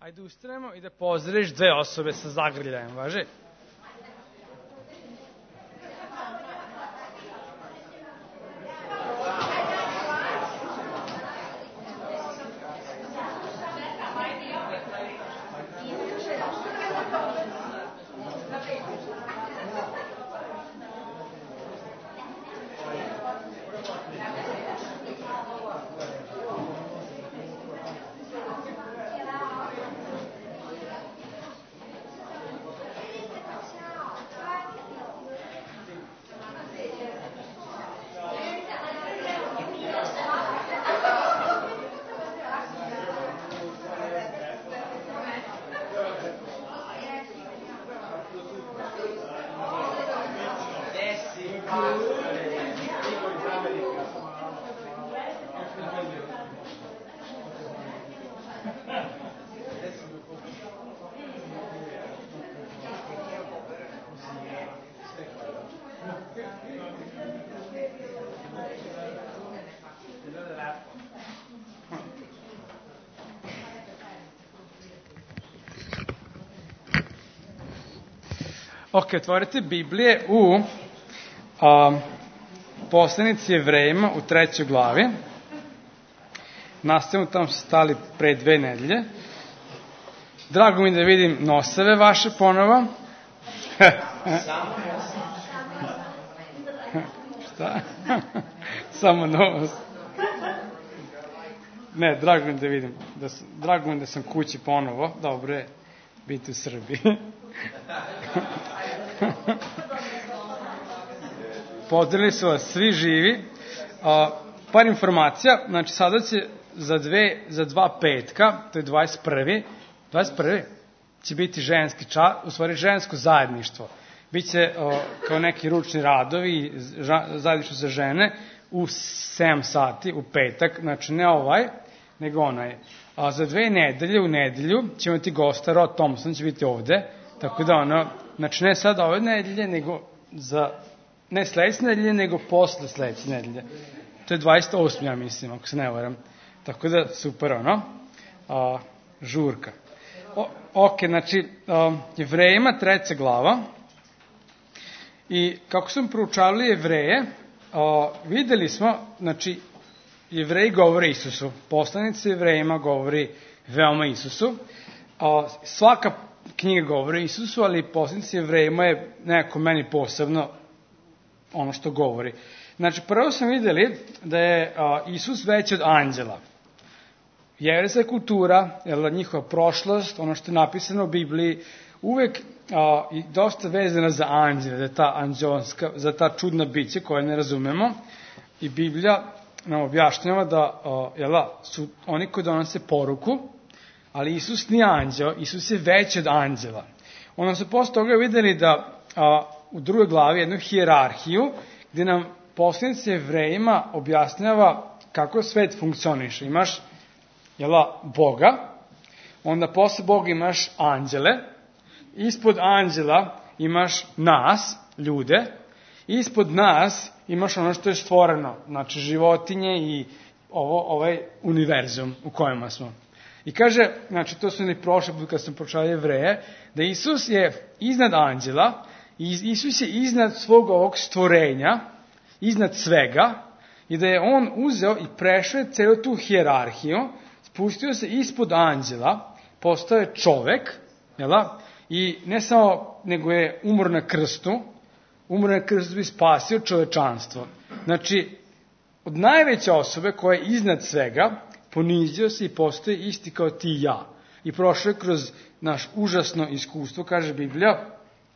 Ajde ustanemo i da pozdraviš dve osobe sa zagrljajem, važi? Ok, otvorite Biblije u poslanici Jevrejima u 3. glavi. Nastavimo, tamo su stali pre 2 nedelje. Drago mi da vidim noseve vaše ponovo. Šta? Samo nos. Ne, drago mi da vidim. Drago mi da sam kući ponovo. Dobro je biti u Srbiji. Pozdravili su vas svi živi. Par informacija, znači sada će za 2 petka, to je 21. će biti ženski čas, u stvari žensko zajedništvo. Biće kao neki ručni radovi, zajedništvo za žene u 7 sati u petak, znači ne ovaj, nego onaj. A za 2 nedelje, u nedelju, ćemo imati gosta, Rod Thompson će biti ovde, tako da znači ne sad ove nedelje, nego ne sledeće nedelje, nego posle sledeće nedelje. To je 28. ja mislim, ako se ne varam. Tako da, super, žurka. Ok, znači, Jevrejima 3. glava. I kako smo proučavali Jevreje, videli smo, znači, Jevreji govore Isusu. Poslanica Jevrejima govori veoma Isusu. Svaka knjiga govori Isusu, ali poslanica Jevrejima je nekako meni posebno ono što govori. Znači, prvo smo videli da je Isus veći od anđela. Jevrejska kultura, njihova prošlost, ono što je napisano u Bibliji, uvek dosta vezana za anđele, za ta anđelska, za ta čudna bića koje ne razumemo. I Biblija nam objašnjava da su oni koji donose poruku, ali Isus nije anđeo, Isus je veći od anđela. Onda su posle toga videli da u 2. glavi jednu hijerarhiju, gde nam poslanica Jevrejima objašnjava kako svet funkcioniše. Imaš Boga, onda posle Boga imaš anđele, ispod anđela imaš nas, ljude, ispod nas imaš ono što je stvoreno, znači životinje i ovaj univerzum u kojima smo. I kaže, znači to su ni prošli put kad smo pročali Jevreje, da Isus je iznad anđela, i Isus je iznad svog ovog stvorenja, iznad svega, i da je on uzeo i prešao celu tu hijerarhiju, spustio se ispod anđela, postao je čovek, i ne samo, nego je umro na krstu bi spasio čovečanstvo. Znači, od najveće osobe koja je iznad svega, ponizio se i postoji isti kao ti i ja. I prošao je kroz naš užasno iskustvo, kaže Biblija,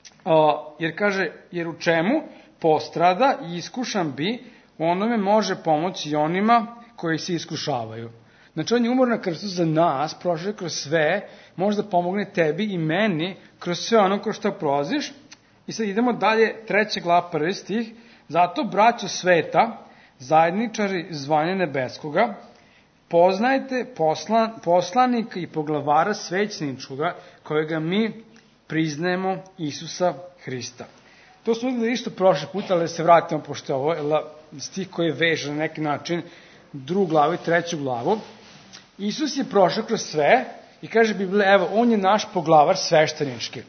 jer u čemu postrada i iskušan bi, onome može pomoći i onima koji se iskušavaju. Znači, on je umro na krstu za nas, prošao je kroz sve, može da pomogne tebi i meni kroz sve ono kroz što prolaziš. I sad idemo dalje, 3. glava 1. stih. Zato, braćo sveta, zajedničari zvanja nebeskoga, poznajte poslanika i poglavara svećeničkoga, kojega mi priznajemo, Isusa Hrista. To smo videli isto prošli put, ali da se vratimo, pošto je ovo stih koji je vežan na neki način 2. glavu i 3. glavu. Isus je prošao kroz sve i kaže Biblija, evo, on je naš poglavar sveštenički.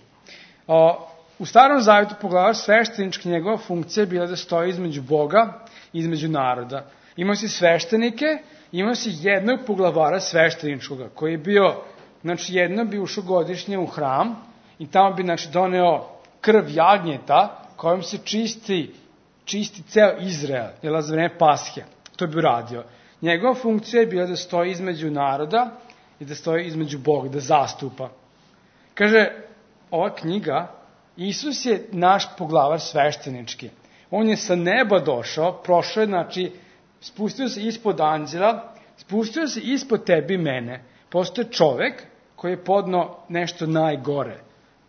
U Starom Zavetu poglavar sveštenički, njegova funkcija je bila da stoji između Boga i između naroda. Imao si sveštenike, imao si jednog poglavara svešteničkoga, koji je bio, znači jedno bi ušao godišnje u hram i tamo bi, znači, doneo krv jagnjeta kojom se čisti ceo Izrael, jel, za vreme Pashe. To bi uradio. Njegova funkcija je bila da stoji između naroda i da stoji između Boga, da zastupa. Kaže, ova knjiga, Isus je naš poglavar sveštenički. On je sa neba došao, prošao je, znači, spustio se ispod anđela, spustio se ispod tebi i mene. Postoje čovek koji je podno nešto najgore.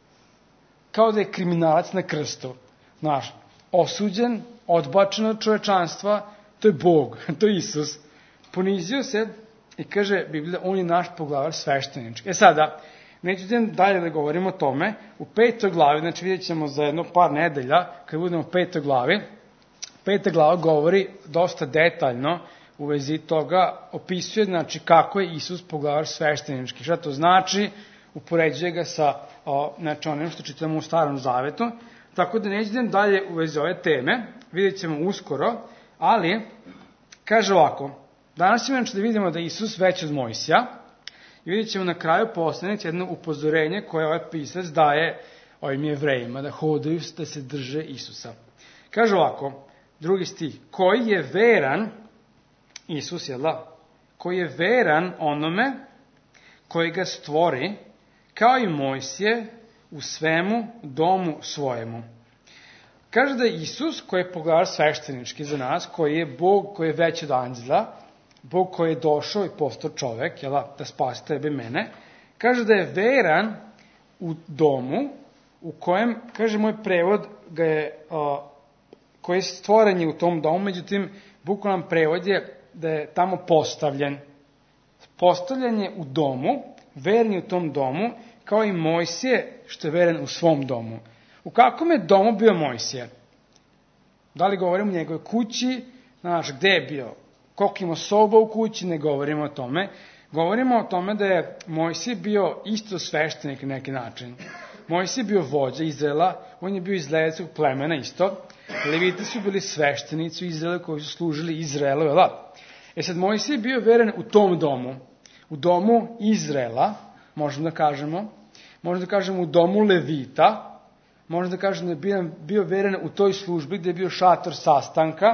Kao da je kriminalac na krstu. Znaš, osuđen, odbačen od čovečanstva, to je Bog, to je Isus. Ponizio se i kaže Biblija, on je naš poglavar sveštenički. Sada, neću dalje da govorimo o tome, u 5. glavi, znači vidjet ćemo za jedno par nedelja, kad budemo u 5. glavi, 5. glava govori dosta detaljno u vezi toga, opisuje, znači, kako je Isus poglavar sveštenički. Šta to znači? Upoređuje ga sa, znači, onim što čitamo u Starom Zavetu, tako da neću dalje u vezi ove teme, vidjet ćemo uskoro, ali, kaže ovako, danas ćemo da vidimo da je Isus veći od Mojsija i vidjet ćemo na kraju poslanici jedno upozorenje koje ovaj pisac daje ovim Jevrejima, da hodaju, da se drže Isusa. Kaže ovako, 2. stih, koji je veran, Isus, jel da? Koji je veran onome koji ga stvori, kao i Mojsije, u svemu domu svojemu. Kaže da je Isus, koji je poglavar sveštenički za nas, koji je Bog, koji je veći od anđela, Bog koji je došao i postao čovek, jel da spasi tebe i mene, kaže da je veran u domu u kojem, kaže moj prevod, ga je, koji je stvoren je u tom domu, međutim, bukvalan prevod je da je tamo postavljen. Postavljen je u domu, veren je u tom domu, kao i Mojsije, što je veren u svom domu. U kakvom je domu bio Mojsije? Da li govorimo o njegovoj kući, znaš, gde je bio? Koliko ima soba u kući, ne govorimo o tome. Govorimo o tome da je Mojsije bio isto sveštenik na neki način. Mojsije je bio vođa Izraela, on je bio iz levickog plemena isto. Leviti su bili sveštenici u Izraelu koji su služili Izraelu, jel da? Sad, Mojsije je bio veren u tom domu. U domu Izraela, možemo da kažemo u domu Levita, možemo da kažemo da je bio veren u toj službi gde je bio šator sastanka,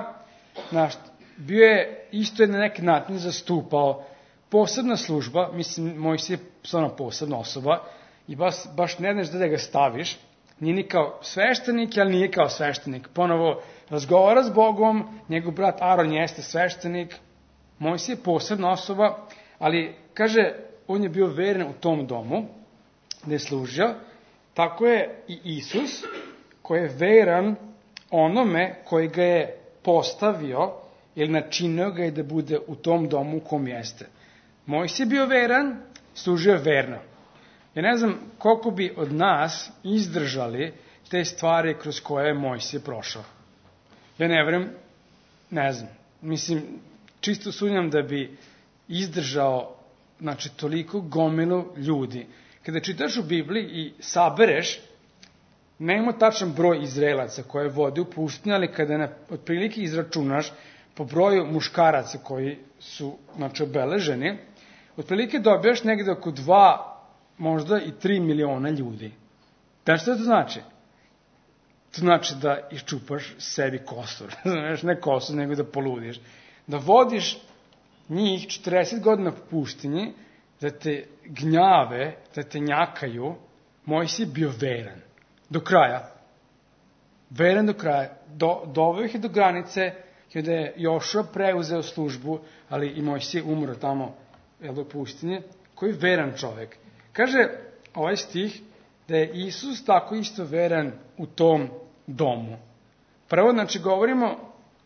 bio je isto na neki način zastupao posebna služba, mislim, Mojsije je stvarno posebna osoba i baš ne znaš da ga staviš, nije ni kao sveštenik, ali nije kao sveštenik. Ponovo razgovara s Bogom, njegov brat Aron jeste sveštenik, Mojsije je posebna osoba, ali, kaže, on je bio veren u tom domu, gde je služio, tako je i Isus, koji je veran onome koji ga je postavio, ili načinio ga je da bude u tom domu u kom jeste. Mojsije je bio veran, služio je verno. Ja ne znam koliko bi od nas izdržali te stvari kroz koje je Mojsije prošao. Ja ne verujem, ne znam, mislim, čisto sumnjam da bi izdržao, znači, toliko gomilu ljudi. Kada čitaš u Bibliji i sabereš, nema tačan broj Izraelaca koje vode u pustinju, ali kada otprilike izračunaš po broju muškaraca koji su, znači, obeleženi, otprilike dobijaš negde oko 2, možda i 3 miliona ljudi. Znaš što to znači? To znači da iščupaš sebi kosor. Znaš, ne kosor, nego da poludiš. Da vodiš njih 40 godina po pustinji, da te gnjave, da te njakaju. Mojsije je bio veran. Do kraja. Veran do kraja. Doveo ih je do granice, kada je Jošua preuzeo službu, ali i Mojsije umro tamo u pustinji, koji je veran čovek. Kaže ovaj stih da je Isus tako isto veran u tom domu. Prvo, znači, govorimo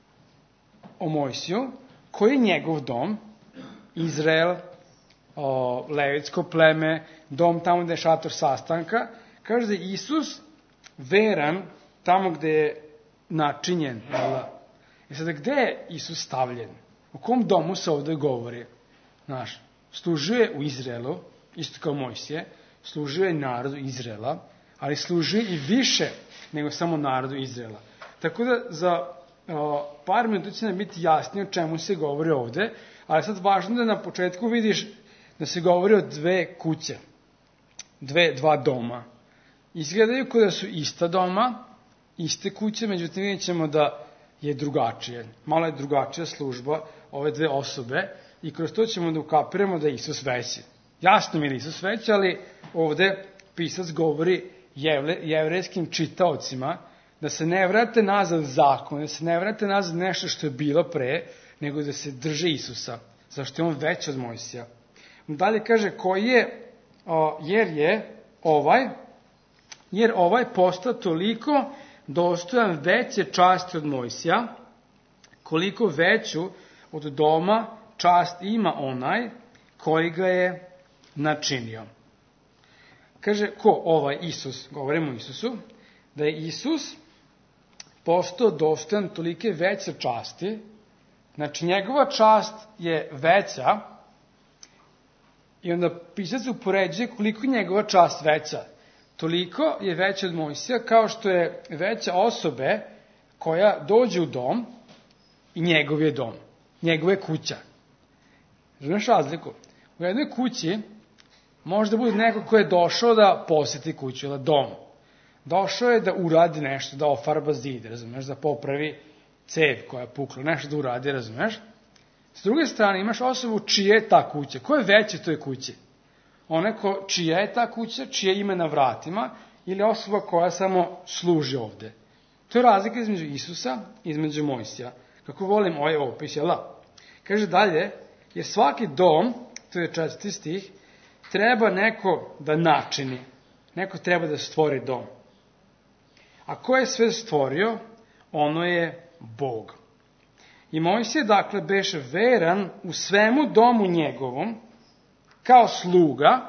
o Mojsiju, koji je njegov dom, Izrael, levitsko pleme, dom tamo gde je šator sastanka. Kaže da je Isus veran tamo gde je načinjen. I sada, gde je Isus stavljen? U kom domu se ovde govori? Znaš, služuje u Izraelu isto kao Mojsije, služio je narodu Izraela, ali služio i više nego samo narodu Izraela. Tako da za par minuta će nam biti jasnije o čemu se govori ovde, ali sad važno da na početku vidiš da se govori o dve kuće, dva doma. Izgledaju kao da su ista doma, iste kuće, međutim vidjet ćemo da je drugačije. Malo je drugačija služba ove dve osobe i kroz to ćemo da ukapiramo da je Isus veći. Jasno mi je da je Isus veći, ali ovde pisac govori jevrejskim čitaocima da se ne vrate nazad zakon, da se ne vrate nazad nešto što je bilo pre, nego da se drže Isusa, zašto je on veći od Mojsija. Dalje kaže koji je, jer ovaj postao toliko dostojan veće časti od Mojsija, koliko veću od doma čast ima onaj koji ga je načinio. Kaže, ko ovaj Isus, govorimo o Isusu, da je Isus postao dostojan tolike veće časti, znači njegova čast je veća i onda pisac upoređuje koliko je njegova čast veća. Toliko je veća od Mojsija kao što je veća osobe koja dođe u dom i njegov je dom, njegova je kuća. Razumeš razliku? U jednoj kući može da bude neko ko je došao da poseti kuću ili dom. Došao je da uradi nešto, da ofarba zid, razumeš, da popravi cev koja je pukla, nešto da uradi, razumeš. S druge strane imaš osobu čija je ta kuća. Ko je veće toj kući? Ona čija je ta kuća, čije ime na vratima, ili osoba koja samo služi ovde. To je razlika između Isusa i između Mojsija. Kako volim ovaj opis, jel da? Kaže dalje, jer svaki dom, to je 4. stih, treba neko da načini. Neko treba da stvori dom. A ko je sve stvorio? Ono je Bog. I Mojsije, dakle, beše veran u svemu domu njegovom, kao sluga,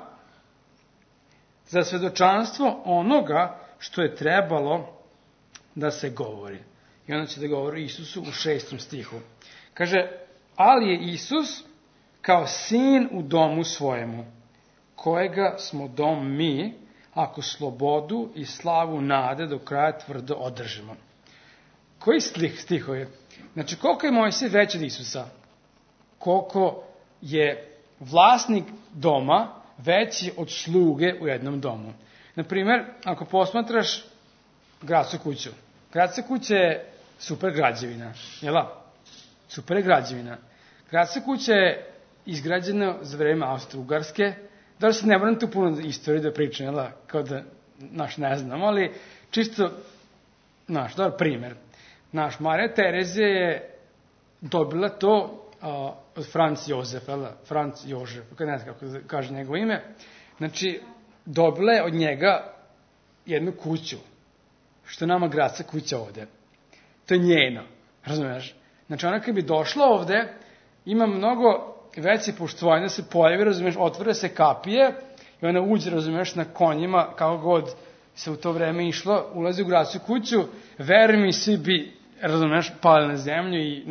za svedočanstvo onoga što je trebalo da se govori. I onda će da govori Isusu u 6. stihu. Kaže, ali je Isus kao sin u domu svojemu, kojega smo dom mi, ako slobodu i slavu nade do kraja tvrdo održimo. Koji stiho je? Znači, koliko je Mojsije veći od Isusa? Koliko je vlasnik doma veći od sluge u jednom domu? Naprimer, ako posmatraš gradsku kuću. Gradska kuća je super građevina, jel' da? Super je građevina. Gradska kuća je izgrađena za vreme Austro-Ugarske. Da li se ne moram tu puno istorije da pričam, jel' da? Kao da, ne znam, ali čisto, dobar primjer. Marija Terezija je dobila to od Franc Jozef, kako ne znam kako kaže njegovo ime. Znači, dobila je od njega jednu kuću, što je nama gradska kuća ovde. To je njeno, razumiješ? Znači, ona kad bi došla ovde, ima mnogo veće poštovanje da se pojavi, razumiješ, otvore se kapije i ona uđe, razumiješ, na konjima, kako god se u to vreme išlo, ulazi u gradsku kuću, veruj mi, svi bi, razumiješ, pali na zemlju i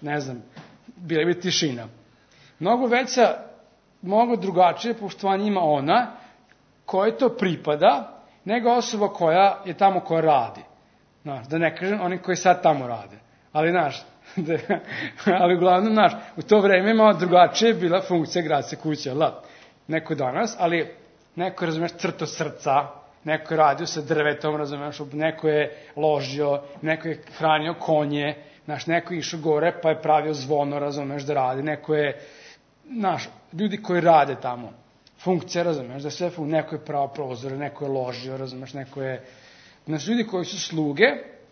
bila bi tišina. Mnogo veća, mnogo drugačije poštovanje ima ona koja to pripada, nego osoba koja je tamo koja radi. Da ne kažem oni koji sad tamo rade. Ali, ali uglavnom, u to vreme malo drugačije bila funkcija gradske kuće. Neko danas, ali neko je, razumiješ, crto srca, neko je radio sa drvetom, razumiješ, neko je ložio, neko je hranio konje, neko je išao gore pa je pravio zvono, razumiješ, da radi, neko je, ljudi koji rade tamo, funkcija, razumiješ, da sve neko je pravo prozore, neko je ložio, razumiješ, neko je, ljudi koji su sluge,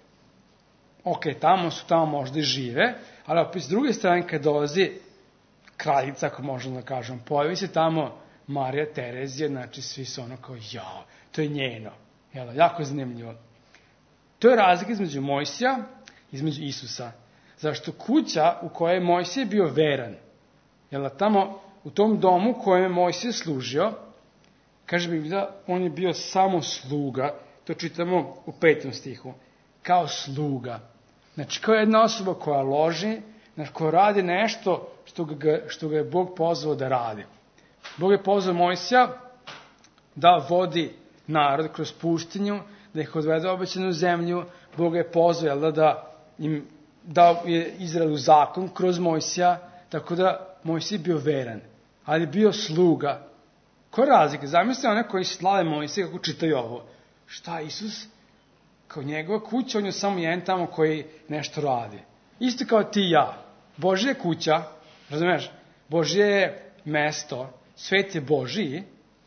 tamo možda i žive, ali opet s druge strane kad dolazi kraljica, ako možemo da kažem, pojavi se tamo Marija Terezija, znači svi su ono kao, to je njeno, jako zanimljivo. To je razlika između Mojsija, između Isusa. Zašto kuća u kojoj je Mojsije bio veran, tamo u tom domu u kojem je Mojsije služio, kaže Biblija, on je bio samo sluga, to čitamo u 5. stihu, kao sluga. Znači, kao jedna osoba koja loži, koja radi nešto što ga je Bog pozvao da radi. Bog je pozvao Mojsija da vodi narod kroz pustinju, da ih odvede u obećanu zemlju. Bog je pozvao da je Izraelu zakon kroz Mojsija, tako da Mojsij je bio veran, ali je bio sluga. Koja je razlika? Zamislite one koji slave Mojsija kako čitaju ovo. Šta, Isus? Kao njegova kuća, on je samo jedan tamo koji nešto radi. Isto kao ti i ja. Božja je kuća, razumeš? Božje je mesto, svet je Božiji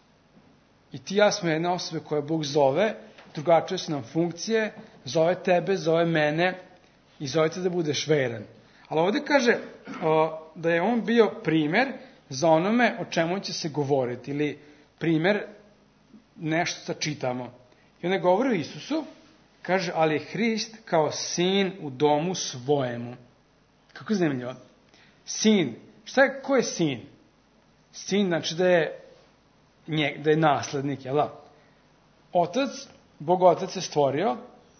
i ti i ja smo jedna osoba koja Bog zove, drugačije su nam funkcije, zove tebe, zove mene i zove te da budeš veran. Ali ovdje kaže da je on bio primer za onome o čemu će se govoriti ili primer nešto što čitamo. I onda govori o Isusu, kaže, ali je Hrist kao sin u domu svojemu. Kako je zanimljivo? Sin. Ko je sin? Sin znači da je naslednik, jel da? Bog Otac je stvorio,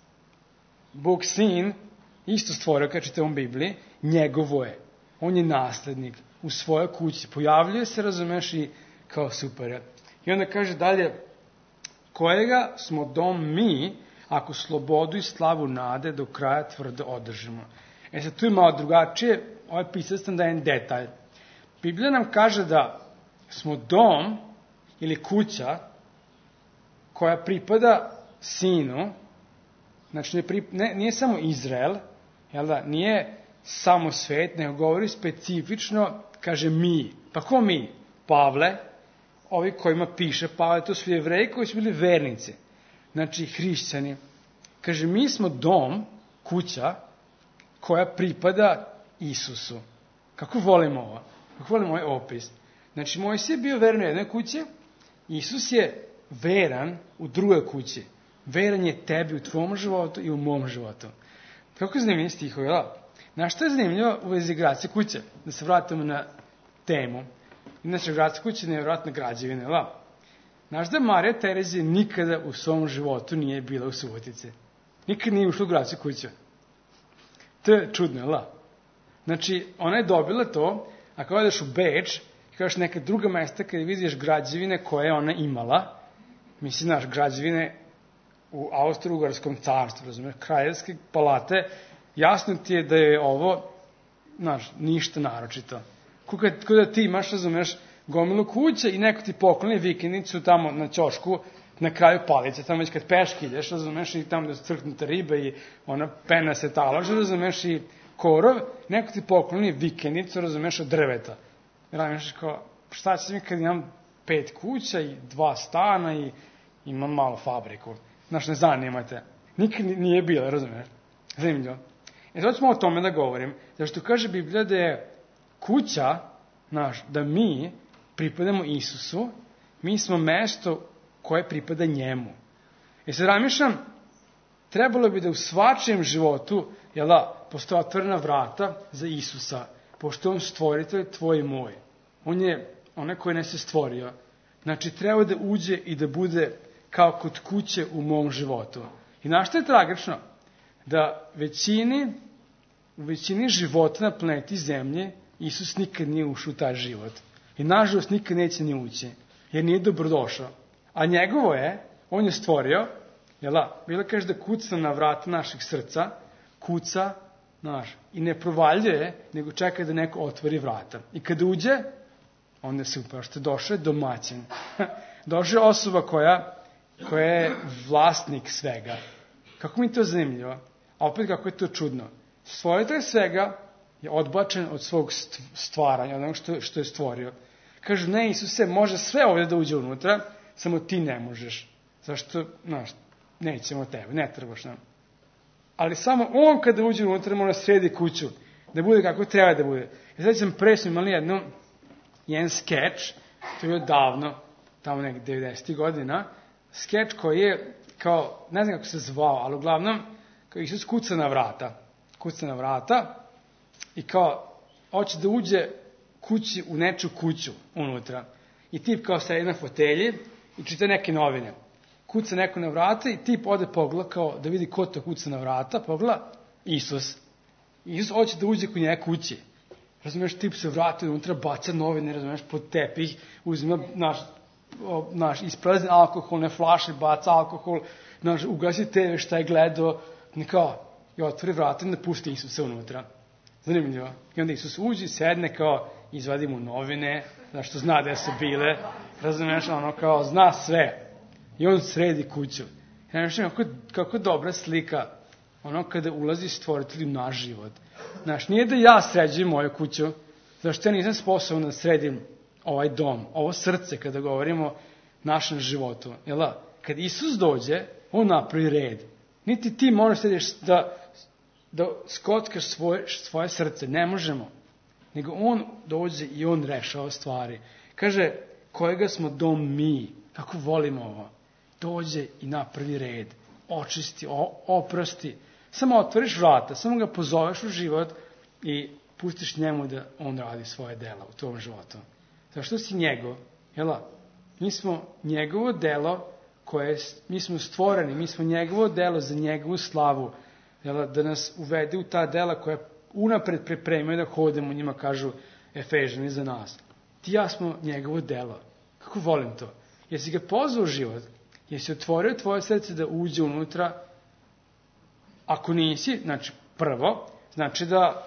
Bog Sin isto stvorio, kad čitamo u Bibliji, njegovo je. On je naslednik u svojoj kući. Pojavljuje se, razumeš, i kao super. I onda kaže dalje, kojega smo dom mi, ako slobodu i slavu nade do kraja tvrdo održimo. Sad tu je malo drugačije, ovaj pisac nam daje jedan detalj. Biblija nam kaže da smo dom ili kuća koja pripada Sinu, znači nije samo Izrael, jel da, nije samo svet, nego govori specifično, kaže mi. Pa ko mi? Pavle, ovi kojima piše Pavle, to su Jevreji koji su bili vernici, znači hrišćani. Kaže, mi smo dom, kuća, koja pripada Isusu. Kako volimo ovo? Kako volimo ovaj opis? Znači, Mojsije je bio veran u jednoj kući, Isus je veran u drugoj kući. Veran je tebi u tvom životu i u mom životu. Kako je zanimljiv stihovi, jel? Znaš što je zanimljivo u vezi gradske kuće? Da se vratimo na temu. Inače, gradska kuća je nevjerojatna građevina, jel? Znaš da Marija Terezija nikada u svom životu nije bila u Subotici. Nikad nije ušla u gradsku kuću. To je čudno, jel? Znači, ona je dobila to, ako odeš u Beč, i kažeš neka druga mesta kada vidiš građevine koje je ona imala, misli, znaš, građevine u Austro-Ugarskom carstvu, razumiješ, kraljevske palate, jasno ti je da je ovo, znaš, ništa naročito. Kada ti imaš, razumiješ, gomilu kuće i neko ti pokloni vikendicu tamo na ćošku, na kraju palice, tamo već kad peški ideš, razumiješ, i tamo da su crknute ribe i ona pena se talože, razumiješ, i korov, neko ti pokloni vikendicu, razumiješ, od drveta. Razumiješ, kao, šta će mi kad imam 5 kuća i 2 stana i imam malo fabriku. Znaš, ne zanimate. Nikad nije bilo, razumiješ? Zanimljivo. Sad ćemo o tome da govorim. Zašto kaže Biblija da je kuća, znaš, da mi pripadamo Isusu, mi smo mesto koje pripada njemu. Sad razmišljam, trebalo bi da u svačijem životu, jel da, postoje otvorena vrata za Isusa, pošto on stvoritelj tvoj i moj. On je onaj koji nas je stvorio. Znači, treba da uđe i da bude kao kod kuće u mom životu. I znaš što je tragično? Da u većini života na planeti Zemlje Isus nikad nije ušao u taj život. I nažalost nikad neće ni ući, jer nije dobrodošao. A njegovo je, on je stvorio, jel da, bilo kaže da kuca na vrata naših srca, kuca, znaš, i ne provaljuje, nego čeka da neko otvori vrata. I kada uđe, onda je super, što je došao domaćin. Došao je osoba koja je vlasnik svega. Kako mi je to zanimljivo? A opet kako je to čudno. Stvoritelj svega je odbačen od svog stvaranja, od onog što je stvorio. Kažu, ne, Isuse, može sve ovdje da uđe unutra, samo ti ne možeš. Zašto, znaš, nećemo tebe, ne trebaš nam. Ali samo on kada uđe unutra mora sredi kuću, da bude kako treba da bude. I sad sam presno imali jedan skeč, to je davno, tamo nekih 90. godina, skeč koji je kao, ne znam kako se zvao, ali uglavnom, kao Isus kuca na vrata i kao, hoće da uđe kući u neču kuću unutra. I tip kao sedi na fotelji i čita neke novine. Kuca neko na vrata i tip ode pogleda kao da vidi ko to kuca na vrata, pogleda Isus. Isus hoće da uđe kod njega kući. Razumeš, tip se vrati unutra, baca novine, razumeš, pod tepih, uzima naš isprazni alkoholne flaše, baca alkohol, ugasi TV šta je gledao, i otvori vrata i ne pusti Isusa unutra. Zanimljivo. I onda Isus uđe, sedne, izvadi mu novine, što zna gde su bile, razumeš, zna sve. I on sredi kuću. Kako dobra slika, kada ulazi stvoritelj u naš život. Znaš, nije da ja sređujem moju kuću, zašto ja nisam sposoban da sredim ovaj dom, ovo srce, kada govorimo o našem životu. Kad Isus dođe, on napravi red. Niti ti moraš da skockaš svoje srce, ne možemo. Nego on dođe i on rešava stvari. Kaže, kojega smo dom mi, kako volimo ovo. Dođe i napravi red, očisti, oprosti. Samo otvoriš vrata, samo ga pozoveš u život i pustiš njemu da on radi svoje dela u tom životu. Zašto si njegov? Mi smo njegovo delo mi smo stvoreni, mi smo njegovo delo za njegovu slavu. Da nas uvede u ta dela koja unapred pripremaju da hodemo u njima, kažu Efežani za nas. Ti ja smo njegovo delo. Kako volim to? Jesi ga pozvao u život? Jesi otvorio tvoje srce da uđe unutra? Ako nisi, znači prvo, znači da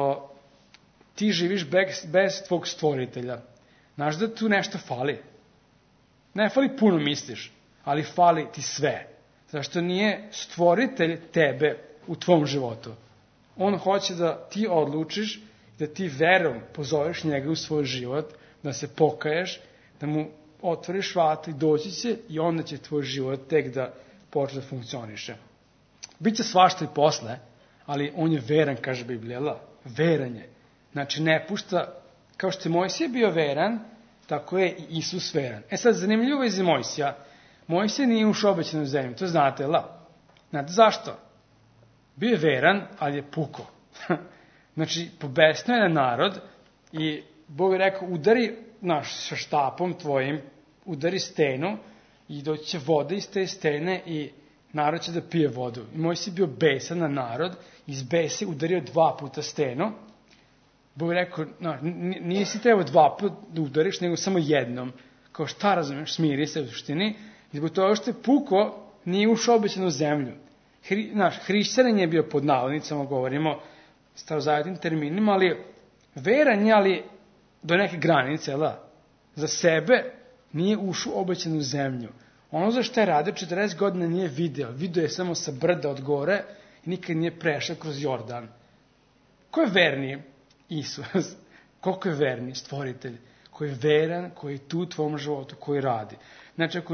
ti živiš bez tvog stvoritelja. Znaš da tu nešto fali. Ne fali puno misliš, ali fali ti sve. Zašto nije stvoritelj tebe u tvom životu. On hoće da ti odlučiš, da ti verom pozoveš njega u svoj život, da se pokaješ, da mu otvoriš vrata i doći će i onda će tvoj život tek da počne da funkcioniše. Biće svašta i posle, ali on je veran, kaže Biblija. Veran je. Znači ne pušta, kao što je Mojsije bio veran, tako je i Isus veran. Sad, zanimljivo je za Mojsija. Mojsije nije ušao u obećanu zemlju, to znate, Znate zašto? Bio je veran, ali je puko. Znači, pobesnio je narod i Bog je rekao, udari sa štapom tvojim, udari stenu i doći će voda iz te stene i narod će da pije vodu. I Mojsije bio besan na narod, iz bese udario 2 puta stenu. Bog je rekao, nisi trebao 2 puta da udariš, nego samo jednom. Kao šta razumeš, smiri se u suštini. I zbog toga što je puko, nije ušao u obećanu zemlju. Hrišćanin je bio pod navodnicama, govorimo starozavetnim terminima, ali veran je, ali do neke granice, za sebe nije ušao u obećanu zemlju. Ono za što je radio 40 godina nije video. Video je samo sa brda od gore i nikad nije prešao kroz Jordan. Ko je verni? Isus. Koliko je verni? Stvoritelj. Koji je veran, koji je tu u tvom životu, koji radi. Znači, ako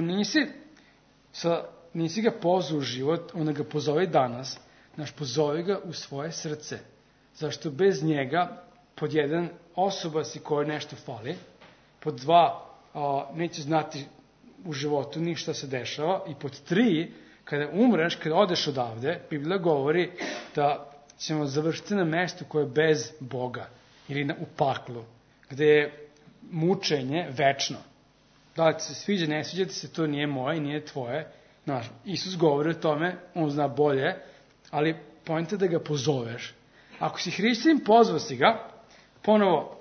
nisi ga pozvao u život, onda ga pozove danas. Pozove ga u svoje srce. Zašto bez njega, pod 1, osoba si koja nešto fali, pod 2, neće znati u životu ništa se dešava, i pod 3, kada umreš, kada odeš odavde, Biblija govori da ćemo završiti na mestu koje je bez Boga, ili u paklu, gde je mučenje večno. Da li ti se sviđa, ne sviđa ti se, to nije moje i nije tvoje. Isus govori o tome, on zna bolje, ali point je da ga pozoveš. Ako si hrišćanin, pozvao si ga, ponovo,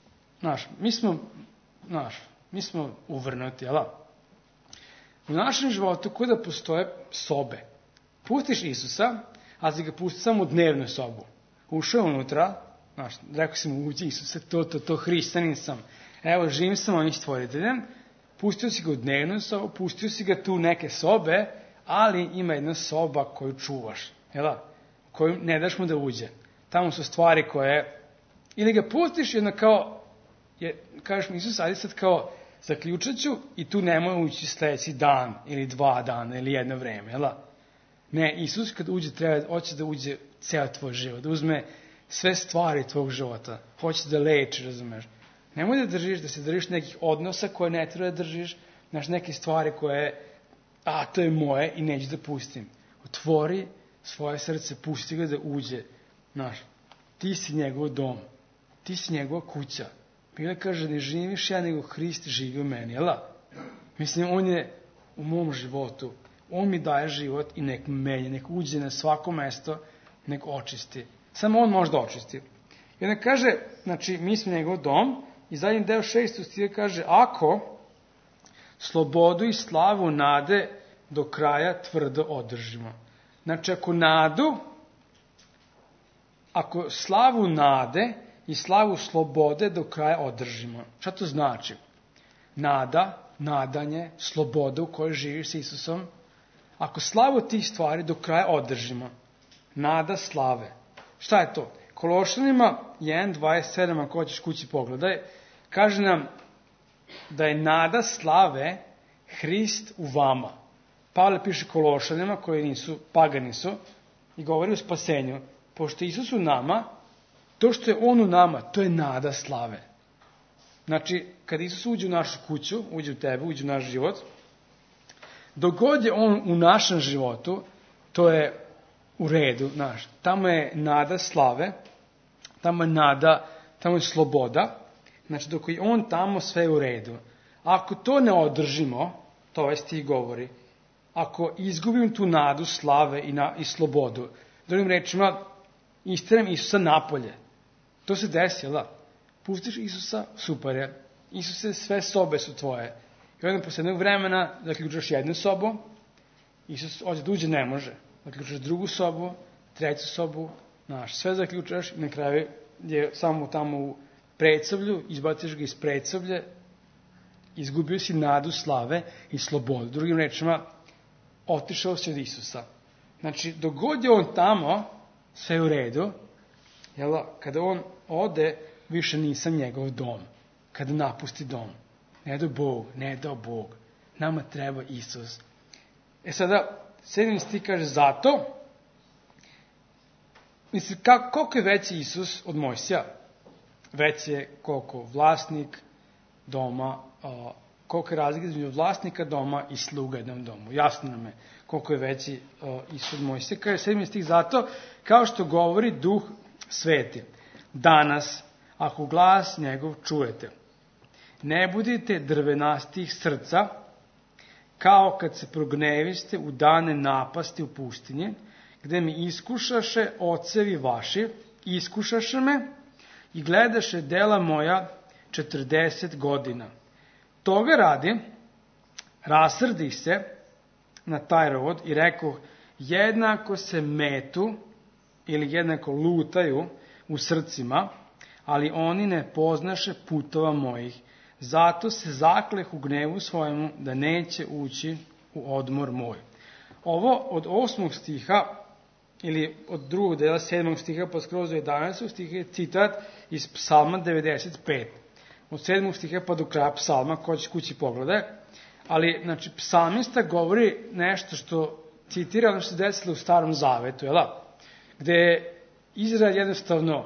mi smo uvrnuti, U našem životu kod da postoje sobe. Pustiš Isusa, ali si ga pusti samo u dnevnu sobu. Ušao unutra, rekao si mu, uđi Isuse, to, hrišćanin sam. Evo, živim sam ovim stvoriteljem, pustio si ga u dnevnu sobu, pustio si ga tu neke sobe, ali ima jedna soba koju čuvaš, koju ne daš mu da uđe. Tamo su stvari koje, ili ga pustiš i onda kažeš mi, Isus, ali sad zaključat ću i tu nemoj ući sljedeći dan, ili 2 dana, ili jedno vreme, Ne, Isus kad uđe, hoće da uđe ceo tvoj život, da uzme sve stvari tvog života, hoće da leči, razumeš. Nemoj da se držiš nekih odnosa koje ne treba da držiš, neke stvari koje, to je moje i neću da pustim. Otvori svoje srce, pusti ga da uđe. Ti si njegov dom, ti si njegova kuća. Biblia kaže, ne živiš ja, nego Hrist živi u meni, Mislim, on je u mom životu, on mi daje život i nek menja, nek uđe na svako mesto, nek očisti. Samo on može da očisti. I onda kaže, znači, mi smo njegov dom, i zadnji deo 6. stiha kaže, ako slobodu i slavu nade do kraja tvrdo održimo. Znači, ako slavu nade i slavu slobode do kraja održimo. Šta to znači? Nada, nadanje, sloboda u kojoj živiš s Isusom. Ako slavu tih stvari do kraja održimo. Nada slave. Šta je to? Kološanima 1.27, ako hoćeš kući pogledaj, kaže nam da je nada slave Hrist u vama. Pavle piše Kološanima, koji nisu, pagani su, i govori o spasenju. Pošto Isus u nama, to što je on u nama, to je nada slave. Znači, kad Isus uđe u našu kuću, uđe u tebe, uđe u naš život, dok god je on u našem životu, to je u redu, znaš. Tamo je nada slave, tamo je nada, tamo je sloboda. Znači, dok je on tamo, sve je u redu. Ako to ne održimo, to ovaj stih govori, ako izgubim tu nadu slave i slobodu, drugim rečima, isterem Isusa napolje. To se desilo. Pustiš Isusa, super je. Isuse, sve sobe su tvoje. I onda posle jednog vremena zaključaš jednu sobu, Isus hoće da uđe, ne može. Zaključaš drugu sobu, treću sobu, sve zaključaš i na kraju je samo tamo u predsavlju, izbaciš ga iz predsavlje, izgubio si nadu slave i slobodu. Drugim rečima, otišao si od Isusa. Znači, dok god je on tamo, sve je u redu, kada on ode, više nisam njegov dom. Kada napusti dom. Ne dao Bog. Nama treba Isus. Sada, 7. stih kaže zato, mislim, koliko je veći Isus od Mojsija? Već je koliko vlasnik doma, koliko je razlika između vlasnika doma i sluga jednom domu. Jasno nam je koliko je veći Isus od Mojsija. Kaže 7. stih zato, kao što govori Duh Sveti. Danas, ako glas njegov čujete, ne budite drvenastih srca, kao kad se progneviste u dane napasti u pustinji, gde mi iskušaše ocevi vaši, iskušaše me i gledaše dela moja 40 godina. Toga radi, rasrdi se na taj rod i rekao, jednako se metu ili jednako lutaju u srcima, ali oni ne poznaše putova mojih. Zato se zakleh u gnevu svojemu da neće ući u odmor moj. Ovo od 8. stiha ili od 2. dela 7. stiha pa skroz do 11. stiha je citat iz Psalma 95. Od 7. stiha pa do kraja Psalma, ko će kući pogledaj. Ali, znači, psalmista govori nešto što citira ono što se desilo u Starom Zavetu, gde je Izrael jednostavno,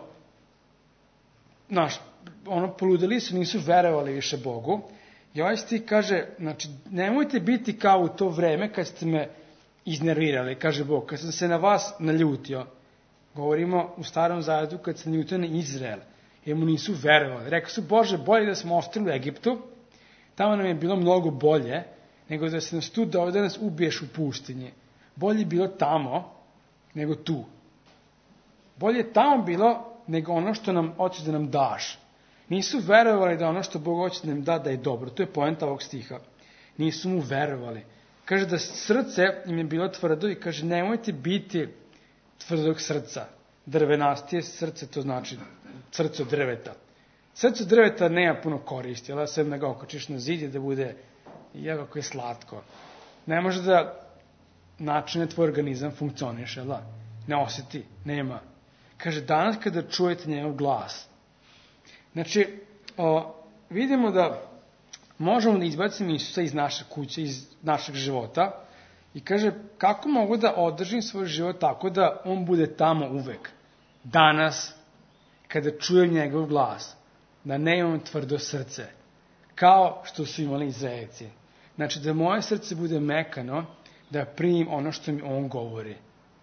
poludeli su, nisu verovali više Bogu. I ovaj stih kaže, znači, nemojte biti kao u to vreme kad ste me iznervirali, kaže Bog, kad sam se na vas naljutio. Govorimo u Starom Zavetu kad se naljutio na Izrael, jer mu nisu verovali. Rekao su, Bože, bolje da smo ostali u Egiptu, tamo nam je bilo mnogo bolje, nego da se nas tu da nas ubiješ u pustinji. Bolje bilo tamo, nego tu. Bolje je tamo bilo, nego ono što nam hoće da nam daš. Nisu verovali da ono što Bog hoće da nam da je dobro. To je poenta ovog stiha. Nisu mu verovali. Kaže da srce im je bilo tvrdo i kaže nemojte biti tvrdog srca. Drvenastije srce, to znači srce od drveta. Srce od drveta nema puno koristi, sem da ga okačiš na zid i da bude kako je slatko. Ne može da načine tvoj organizam funkcioniše, ne osjeti, nema. Kaže, danas kada čujete njegov glas. Znači, vidimo da možemo da izbacimo Isusa iz naše kuće, iz našeg života i kaže, kako mogu da održim svoj život tako da on bude tamo uvek. Danas, kada čujem njegov glas, da ne imam tvrdo srce, kao što su imali Izraelci. Znači, da moje srce bude mekano, da primim ono što mi on govori.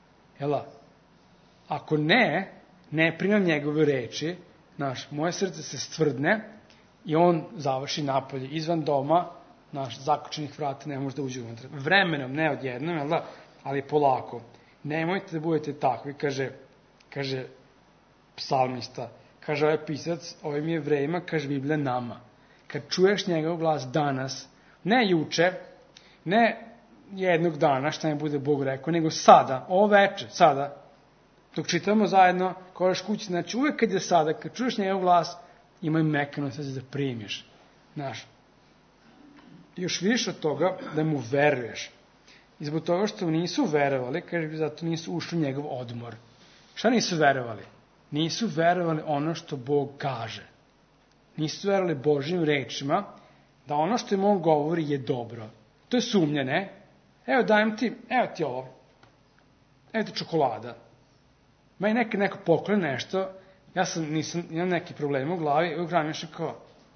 Ako ne primam njegove reči, moje srce se stvrdne i on završi napolje, izvan doma, zaključenih vrata ne može da uđe unutra. Vremenom, ne odjednom, ali polako. Nemojte da budete takvi, kaže psalmista. kaže ovaj pisac, ovim Jevrejima, kaže Biblija nama. Kad čuješ njegov glas danas, ne juče, ne jednog dana, šta ne bude Bog rekao, nego sada, ovo veče, sada, dok čitamo zajedno, ko ješ kući, znači uvek kad je sada, kad čuješ njegov glas, imaj mekano sad da primiš. Znaš, još više od toga da mu veruješ. I zbog toga što nisu verovali, kaže, zato nisu ušli u njegov odmor. Šta nisu verovali? Nisu verovali ono što Bog kaže. Nisu verovali Božjim rečima, da ono što im on govori je dobro. To je sumnja, ne? Evo dajem ti, evo ti ovo. Evo ti čokolada. Meni neko poklone nešto, imam neki problemi u glavi, uvijek razmišljam kao,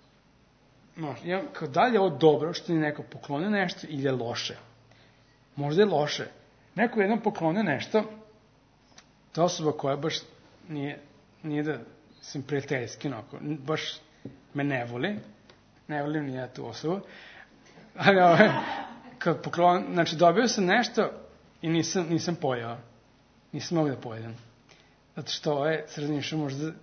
da li je ovo dobro što mi neko poklonio nešto ili je loše? Možda je loše. Neko jednom poklonio nešto, ta osoba koja baš nije da sam prijateljski, baš me ne volim ni ja tu osobu, ali znači dobio sam nešto i nisam pojao. Nisam mogu da pojedem. Zato što sredniša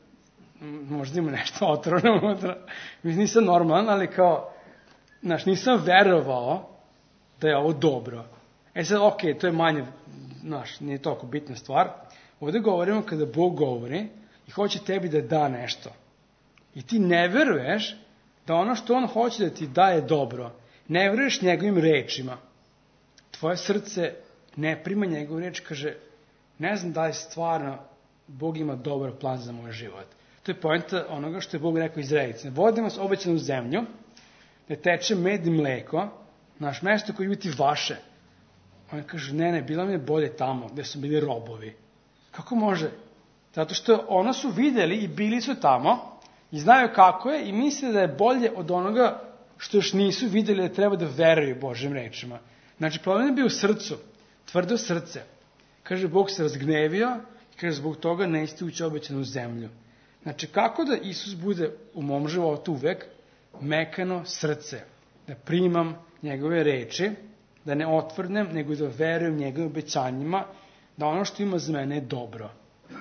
možda ima nešto otrovno unutra. Nisam normalan, ali kao, znaš, nisam verovao da je ovo dobro. Sad, to je manje, znaš, nije toliko bitna stvar. Ovdje govorimo kada Bog govori i hoće tebi da da nešto. I ti ne veruješ da ono što on hoće da ti daje dobro. Ne veruješ njegovim rečima. Tvoje srce ne prima njegov reč, kaže, ne znam da li stvarno Bog ima dobar plan za moj život. To je poenta onoga što je Bog rekao Izraelicima. Vodim vas obećanu zemlju, da teče med i mleko, naš mesto koje biti vaše. On kaže, ne, bilo mi je bolje tamo, gde su bili robovi. Kako može? Zato što ono su videli i bili su tamo i znaju kako je i misle da je bolje od onoga što još nisu videli da treba da veruju Božjim rečima. Znači, problem je bio u srcu, tvrdo srce. Kaže, Bog se razgnevio i kaže, zbog toga nećete ući obećanu zemlju. Znači, kako da Isus bude u mom životu uvek mekano srce, da primam njegove reči, da ne otvrdnem, nego da verujem njegovim obećanjima, da ono što ima za mene je dobro.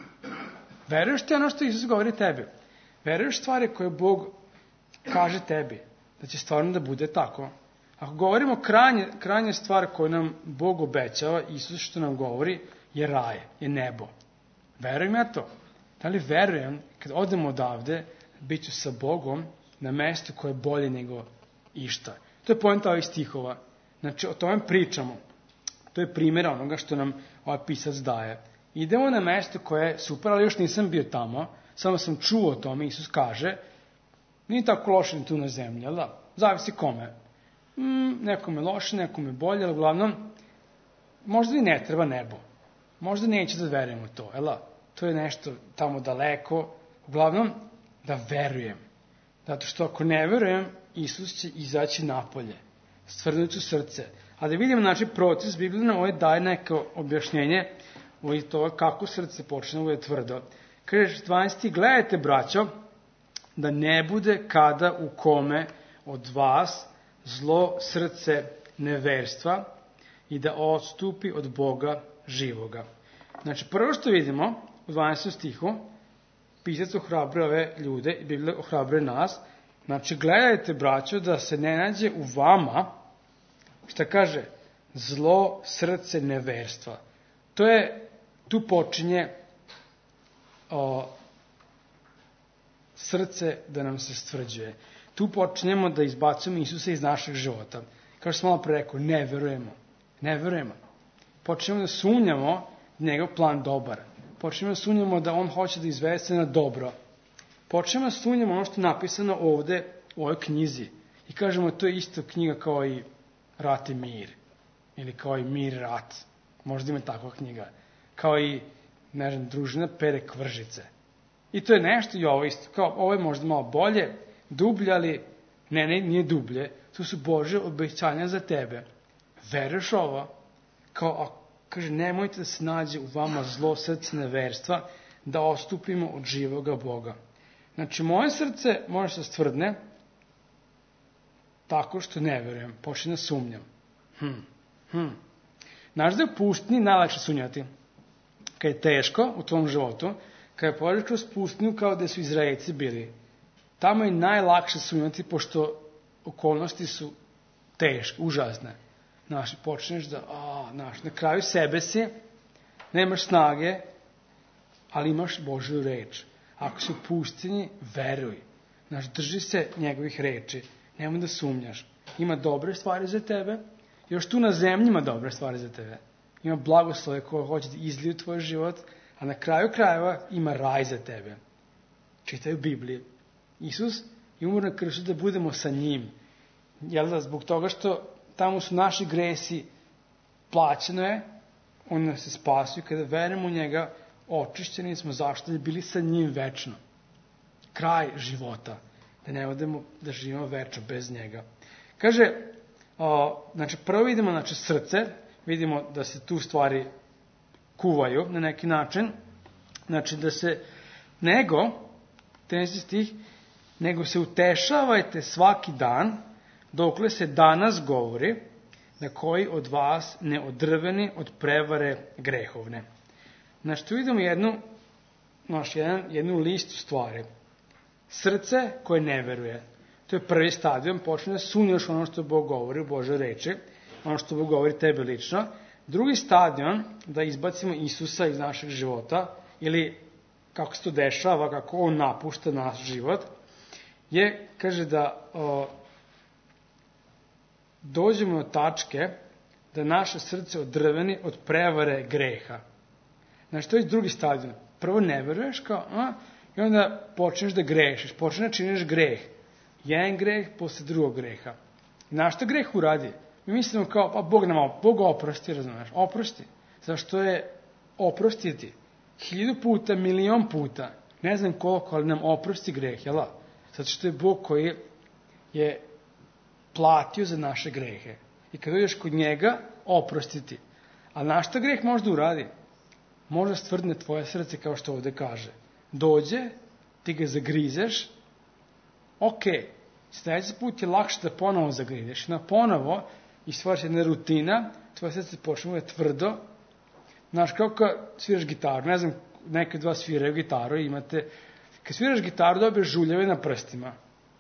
Veruješ ti ono što Isus govori tebi? Veruješ stvari koje Bog kaže tebi? Da će stvarno da bude tako? Ako govorimo krajnje stvar koju nam Bog obećava, Isus što nam govori, je raj, je nebo. Verujem ja to. Da li verujem, kad odem odavde, bit ću sa Bogom na mestu koje je bolje nego išta. To je poenta ovih stihova. Znači, o tome pričamo. To je primjer onoga što nam ovaj pisac daje. Idemo na mesto koje je super, ali još nisam bio tamo, samo sam čuo o tome, Isus kaže, nije tako loše tu na zemlji, ali da, zavisi kome. Nekome loše, nekome bolje, ali uglavnom, možda i ne treba nebo. Možda neće da verujem u to, to je nešto tamo daleko. Uglavnom, da verujem. Zato što ako ne verujem, Isus će izaći napolje. Stvrdit ću srce. A da vidimo, znači, proces Biblije nam ovdje daje neko objašnjenje u toga kako srce počne uvijek tvrdo. Kaže 12. Gledajte, braćo, da ne bude kada u kome od vas zlo srce neverstva i da odstupi od Boga živoga. Znači, prvo što vidimo u 12. stihu, pisac ohrabruje ove ljude i Biblija ohrabruje nas. Znači, gledajte, braćo, da se ne nađe u vama, šta kaže, zlo srce neverstva. Tu počinje srce da nam se stvrđuje. Tu počinjemo da izbacujemo Isusa iz našeg života. Kao što sam malo pre rekao, ne verujemo. Počinjemo da sumnjamo da njegov plan dobar. Počinjemo da sumnjamo da on hoće da izvede se na dobro. Počinjemo da sumnjamo ono što je napisano ovde u ovoj knjizi. I kažemo, to je isto knjiga kao i Rat i mir. Ili kao i Mir i rat. Možda ima takva knjiga. Kao i, ne znam, Družina Pere Kvržice. I to je nešto i ovo isto. Kao, ovo je možda malo bolje, dublje, ali nije dublje. To su Božje obećanja za tebe. Veruješ ovo? Kao, kaže, nemojte da se nađe u vama zlo srce neverstva, da odstupimo od živoga Boga. Znači, moje srce može se stvrdne tako što ne verujem, počne da sumnjam. Znaš da je u pustinji najlakše sumnjati? Kad je teško u tvom životu, kada pođeš kroz pustinju kao gde su Izraelci bili, tamo je najlakše sumnjati, pošto okolnosti su teške, užasne. Znaš, počneš da, na kraju sebe si, nemaš snage, ali imaš Božju reč. Ako si u pustinji, veruj. Znaš, drži se njegovih reči. Nemoj da sumnjaš. Ima dobre stvari za tebe. Još tu na zemlji ima dobre stvari za tebe. Ima blagoslove koje hoće da izliju tvoj život, a na kraju krajeva ima raj za tebe. Čitaju Bibliju. Isus je umro na krstu da budemo sa njim. Jel da, zbog toga što tamo su naši gresi, plaćeno je, on nas se spasio, kada verujemo u njega, očišćeni smo, zašto je bili sa njim večno. Kraj života, da ne odemo da živimo večno bez njega. Kaže, znači prvo vidimo srce, vidimo da se tu stvari kuvaju na neki način, znači da se nego 13. stih, nego se utešavajte svaki dan, dokle se danas govori, da koji od vas ne odrveni od prevare grehovne. Znači, tu vidimo jednu listu stvari. Srce koje ne veruje. To je prvi stadion, počne da sunjaš ono što Bog govori u Božoj reči, ono što Bog govori tebi lično. Drugi stadion, da izbacimo Isusa iz našeg života, ili kako se to dešava, kako on napušta naš život, je, kaže da dođemo do tačke da naše srce odrveni od prevare greha. Znači, to je drugi stadion. Prvo ne veruješ i onda počneš da grešiš, počneš da činiš greh. Jedan greh posle drugog greha. I na što greh uradi? Mi mislimo kao, Bog oprosti, razumeš? Oprosti. Zašto je oprostiti? 1000 puta, milion puta, ne znam koliko, ali nam oprosti greh, jel da? Zato što je Bog koji je platio za naše grehe. I kada ideš kod njega, oprostiti. A na što greh može da uradi? Može stvrdne tvoje srce, kao što ovde kaže. Dođe, ti ga zagrizeš, sledeći put je lakše da ponovo zagrizeš. Ponovo, i stvara se jedna rutina, tvoje srce počne da tvrdo. Znaš, kao kad sviraš gitaru, ne znam, neki od vas sviraju gitaru i imate, kad sviraš gitaru dobiješ žuljeve na prstima.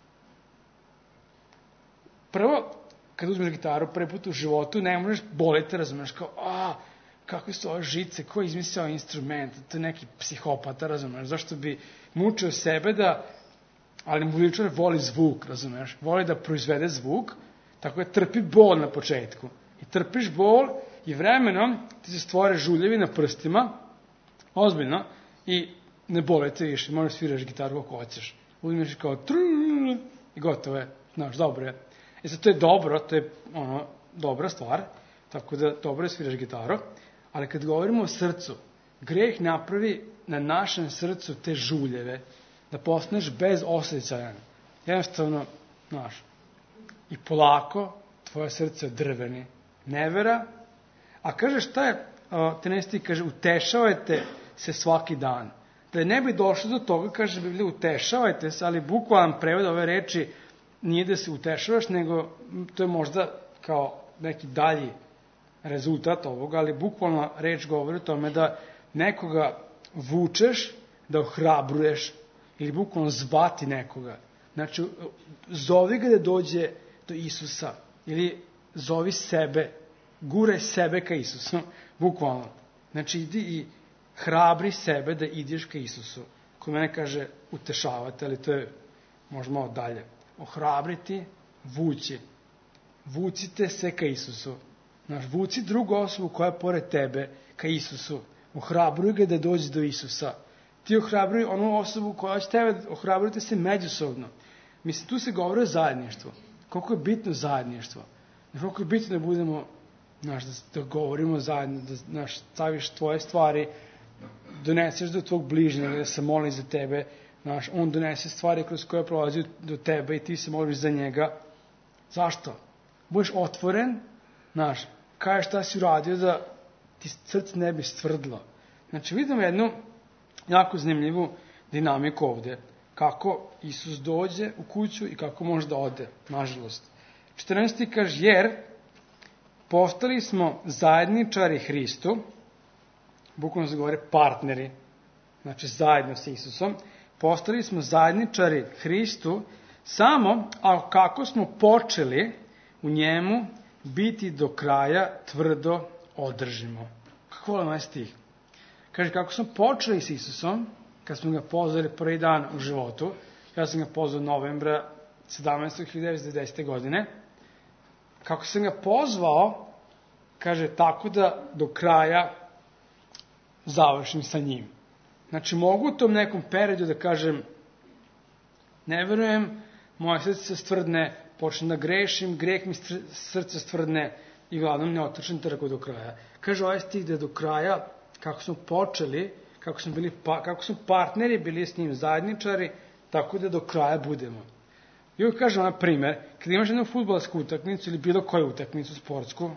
Prvo, kad uzmeš gitaru prvi put u životu, ne možeš boliti, razumeš, kao, kakve su ove žice, ko je izmislio ovaj instrument, to je neki psihopata, razumeš, zašto bi mučio sebe da, ali muzičar voli zvuk, razumeš, voli da proizvede zvuk, tako da trpi bol na početku. I trpiš bol i vremenom ti se stvore žuljevi na prstima, ozbiljno, i ne boli te više, možeš sviraš gitaru kako hoćeš. Uzmeš kao i gotovo je, znaš, dobro je. Sad, to je dobro, to je dobra stvar, tako da dobro je sviraš gitaru, ali kad govorimo o srcu, greh napravi na našem srcu te žuljeve, da postaneš bez osjećaja. Jednostavno, znaš, i polako tvoje srce odrveni, nevera, a kaže šta je, 13. kaže, utešavajte se svaki dan. Da ne bi došlo do toga, kaže Biblija, utešavajte se, ali bukvalan prevod ove reči nije da se utešavaš, nego to je možda kao neki dalji rezultat ovoga, ali bukvalno reč govori o tome da nekoga vučeš, da ohrabruješ, ili bukvalno zvati nekoga. Znači, zovi ga da dođe do Isusa, ili zovi sebe, guraj sebe ka Isusu, bukvalno. Znači, idi i hrabri sebe da ideš ka Isusu. Ko mene kaže utešavate, ali to je možda malo dalje. Ohrabriti, vući. Vucite se ka Isusu. Znaš, vuci drugu osobu koja je pored tebe ka Isusu. Ohrabruj ga da dođe do Isusa. Ti ohrabruj onu osobu koja će tebe, ohrabrujte se međusobno. Mislim, tu se govori o zajedništvu. Koliko je bitno zajedništvo. Znaš, koliko je bitno da budemo, znaš, da govorimo zajedno, da, znaš, staviš tvoje stvari, doneseš do tvog bližnjega, da se moli za tebe, znaš, on donese stvari kroz koje prolazi do tebe i ti se moliš za njega. Zašto? Budeš otvoren, znaš, kažeš šta si uradio da ti srce ne bi stvrdlo. Znači, vidimo jednu jako zanimljivu dinamiku ovde. Kako Isus dođe u kuću i kako može da ode, nažalost. 14. kaže, jer postali smo zajedničari Hristu, bukvalno se govore partneri, znači zajedno sa Isusom, postali smo zajedničari Hristu, samo kako smo počeli u njemu biti do kraja tvrdo održimo. Kako volim ovaj stih? Kaže, kako smo počeli s Isusom, kad smo ga pozvali prvi dan u životu, ja sam ga pozvao novembra 17.1990. godine, kako sam ga pozvao, kaže, tako da do kraja završim sa njim. Znači, mogu u tom nekom periodu da kažem, ne verujem, moje srce se stvrdne, počnem da grešim, greh mi srce stvrdne i glavnom ne otrčem trku do kraja. Kaže ovaj stih da do kraja, kako smo počeli, kako smo partneri bili s njim zajedničari, tako da do kraja budemo. I uvijek kažem na primer, kada imaš jednu fudbalsku utakmicu ili bilo koju utakmicu sportsku,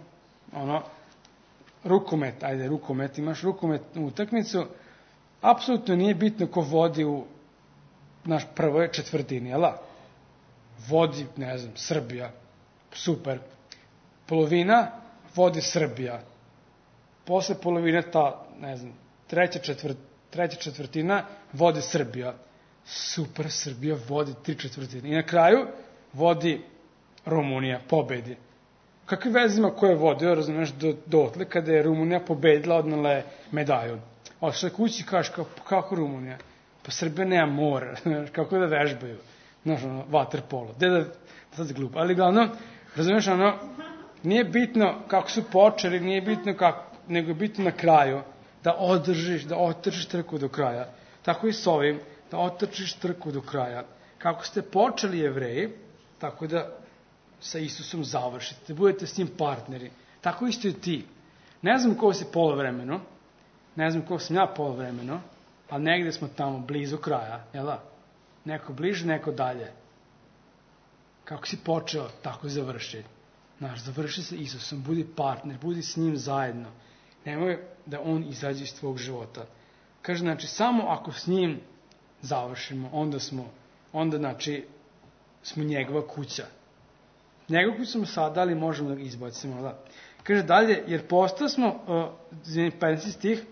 rukomet, imaš rukometnu utakmicu, apsolutno nije bitno ko vodi u naš prvoj četvrtini, jel da? Vodi, ne znam, Srbija, super. Polovina vodi Srbija. Posle polovine ta, ne znam, treća četvrtina vodi Srbija. Super, Srbija vodi 3/4. I na kraju vodi Rumunija, pobedi. Kakve veze ima ko je vodio, razumeš, dotle kada je Rumunija pobedila, odnala je medalju. Otišla kući i kažeš, kako Rumunija? Pa Srbija nema mora, kako da vežbaju. Znaš, vaterpolo. Sad je glupo. Ali glavno, razumeš, nije bitno kako su počeli, nije bitno kako, nego je bitno na kraju da otrčiš trku do kraja. Tako i s ovim, da otrčiš trku do kraja. Kako ste počeli Jevreji, tako da sa Isusom završite, da budete s njim partneri. Tako isto i ti. Ne znam ko si polovremeno, ne znam ko sam ja polovremeno, ali negde smo tamo blizu kraja, jel da? Neko bliže, neko dalje. Kako si počeo, tako završi. Završi sa Isusom, budi partner, budi s njim zajedno. Nemoj da on izađe iz tvog života. Kaže, znači, samo ako s njim završimo, onda smo njegova kuća. Njegova kuća smo sada, ali možemo da ga izbacimo. Da. Kaže dalje, jer postao smo, 15 stih,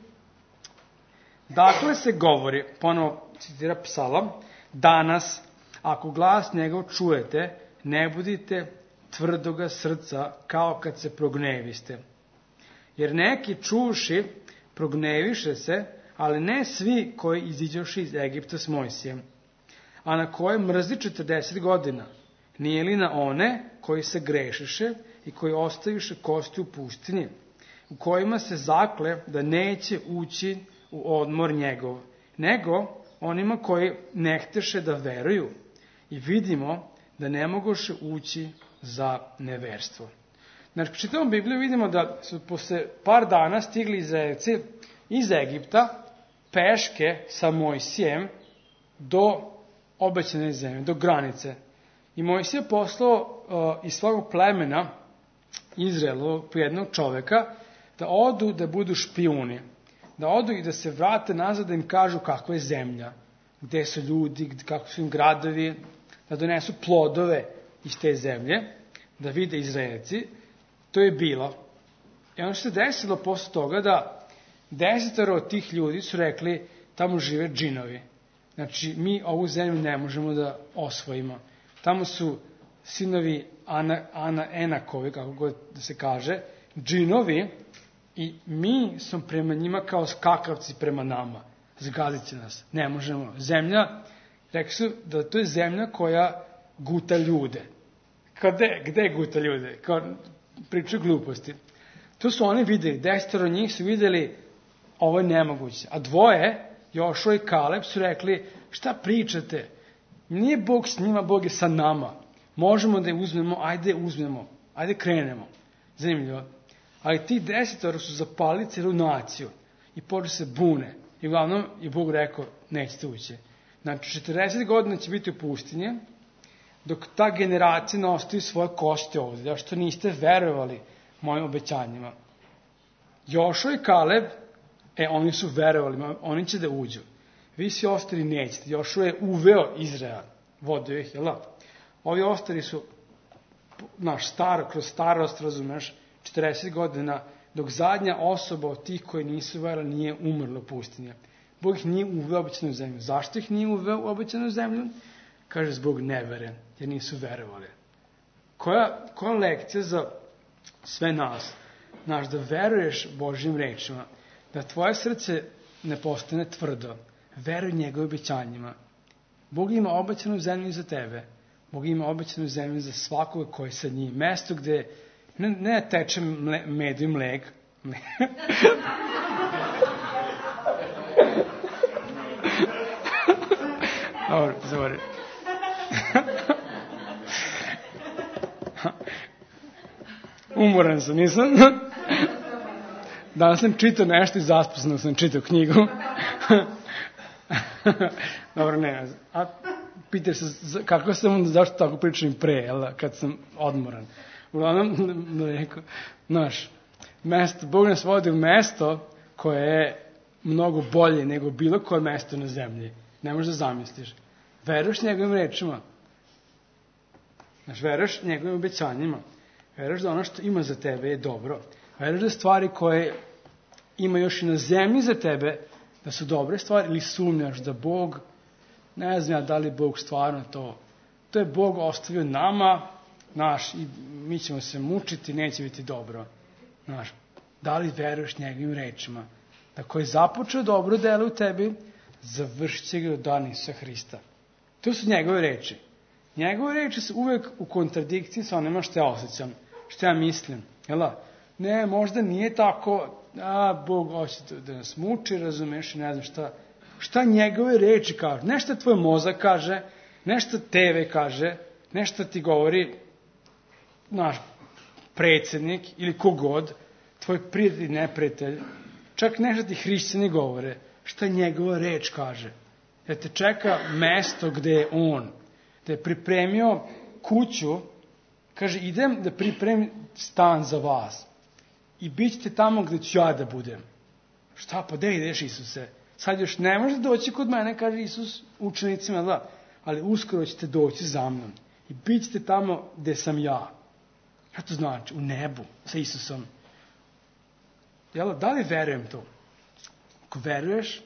dakle se govori, ponovo citira Psalam, danas, ako glas njegov čujete, ne budite tvrdoga srca kao kad se progneviste. Jer neki čuši progneviše se, ali ne svi koji iziđoši iz Egipta s Mojsijem, a na koje mrzi 40 godina, nije li na one koji se grešiše i koji ostaviše kosti u pustinji, u kojima se zakle da neće ući u odmor njegov, nego onima koji ne hteše da veruju i vidimo da ne mogoše ući za neverstvo. Znači, čitamo Bibliju, vidimo da su posle par dana stigli Izraelci iz Egipta peške sa Mojsijem do obećane zemlje, do granice. I Mojsije poslao iz svog plemena Izraelu po jednog čoveka da odu da budu špijuni, da odu i da se vrate nazad da im kažu kakva je zemlja, gde su ljudi, kako su im gradovi, da donesu plodove iz te zemlje, da vide Izraelci. To je bilo. I ono što se desilo posle toga da 10 od tih ljudi su rekli tamo žive džinovi. Znači, mi ovu zemlju ne možemo da osvojimo. Tamo su sinovi Enakovi, kako god da se kaže, džinovi, i mi smo prema njima kao skakavci prema nama. Zgazit će nas. Ne možemo. Zemlja, rekli su da to je zemlja koja guta ljude. Gde guta ljude? Kao pričaju gluposti. To su oni videli. 10 od njih su videli ovo je nemoguće. A 2, Jošua i Kaleb, su rekli šta pričate? Nije Bog s njima, Bog je sa nama. Možemo da je uzmemo, ajde krenemo. Zanimljivo. Ali ti 10 su zapali celu naciju i počeli se bune. I uglavnom je Bog rekao, nećete ući. Znači, 40 godina će biti u pustinje, dok ta generacija ne ostavi svoje kosti ovdje, da što niste verovali mojim obećanjima. Jošua i Kaleb, oni su verovali, oni će da uđu. Vi svi ostali nećete. Jošua je uveo Izrael, vodio ih, jel da? Ovi ostali su kroz starost, razumeš, 40 godina, dok zadnja osoba od tih koji nisu verovali nije umrla u pustinje. Bog ih nije uveo u obećanu zemlju. Zašto ih nije uveo u obećanu zemlju? Kaže, zbog nevere, jer nisu verovali. Koja lekcija za sve nas? Znaš, da veruješ Božjim rečima, da tvoje srce ne postane tvrdo, veruj njegovim obećanjima. Bog ima obećanu zemlju za tebe. Bog ima obećanu zemlju za svakoga koji sa njim. Mesto gde ne teče med i mlek. Dobro, zaboravim. Umoran sam, nisam. Danas sam čitao nešto i zaspao sam čitao knjigu. Dobro, ne. A pitaj se kako sam onda, zašto tako pričam pre, kad sam odmoran. Uglavnom, rekao, znaš, Bog nas vodi u mesto koje je mnogo bolje nego bilo koje mesto na zemlji. Ne možeš da zamisliš. Veruješ njegovim rečima. Znaš, veruješ njegovim obećanjima. Veruješ da ono što ima za tebe je dobro. Veruješ da stvari koje ima još i na zemlji za tebe, da su dobre stvari, ili sumnjaš da Bog, ne znam ja da li Bog stvarno to je Bog ostavio nama, znaš, i mi ćemo se mučiti, neće biti dobro. Znaš, da li veruješ njegovim rečima? Da koji je započeo dobro delo u tebi, završit će ga do dana Isusa Hrista. To su njegove reči. Njegove reči su uvek u kontradikciji sa onima što ja osjećam, što ja mislim. Ne, možda nije tako, Bog hoće da nas muči, razumeš, ne znam šta. Šta njegove reči kažu? Nešto tvoj mozak kaže, nešto TV kaže, nešto ti govori naš predsjednik ili kogod, tvoj prijatelj i neprijatelj, čak nešto ti hrišćani govore, šta njegova reč kaže. Da te čeka mesto gde je on, da je pripremio kuću, kaže, idem da pripremim stan za vas i bit ćete tamo gde ću ja da budem. Šta, pa gde ideš, Isuse? Sad još ne možete doći kod mene, kaže Isus učenicima, da, ali uskoro ćete doći za mnom i bit ćete tamo gde sam ja. Šta to znači? U nebu, sa Isusom. Da li verujem to? Ako veruješ,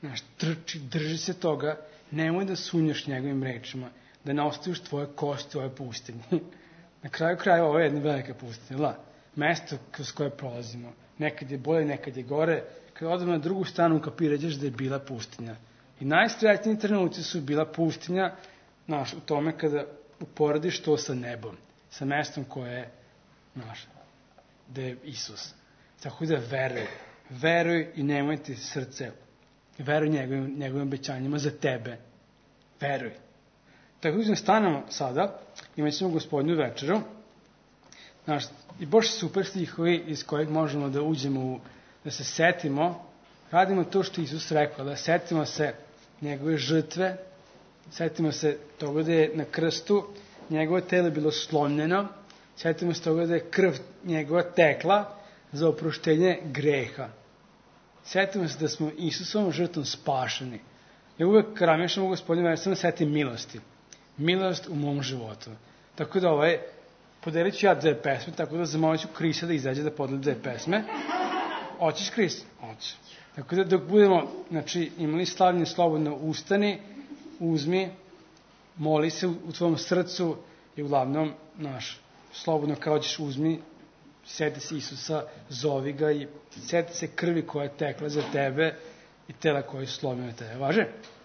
drži se toga, nemoj da sunjaš njegovim rečima, da ne ostaviš tvoje kosti u ovoj pustinji. Na kraju kraja ovo je jedna velika pustinja, mesto kroz koje prolazimo. Nekad je bolje, nekad je gore. Kada odemo na drugu stranu, kapiraćeš da je bila pustinja. I najstrašniji trenuci su bila pustinja, u tome kada uporediš to sa nebom, sa mestom koje je, da je Isus. Tako da veruj i nemoj ti srce, veruj njegovim obećanjima za tebe. Veruj. Tako da stanemo sada, imat ćemo Gospodnju večeru, i baš super stihovi iz kojeg možemo da uđemo, da se setimo, radimo to što Isus rekao, da setimo se njegove žrtve, setimo se toga da je na krstu njegovo telo bilo slomljeno, setimo se toga da je krv njegova tekla za oproštenje greha. Setimo se da smo Isusovom žrtvom spašeni. Ja uvek razmišljam u Gospodnju večeru, samo setim milosti. Milost u mom životu. Tako da podelit ću ja 2 pesme, tako da zamolit ću Krisa da izađe da podeli 2 pesme. Hoćeš, Kris? Hoću. Tako da dok budemo, imali slavljenje slobodno, ustani, uzmi, moli se u tvom srcu i uglavnom, slobodno kao ćeš uzmi, sjeti se Isusa, zovi ga i sjeti se krvi koja je tekla za tebe i tela koje je slomio na tebe. Važe?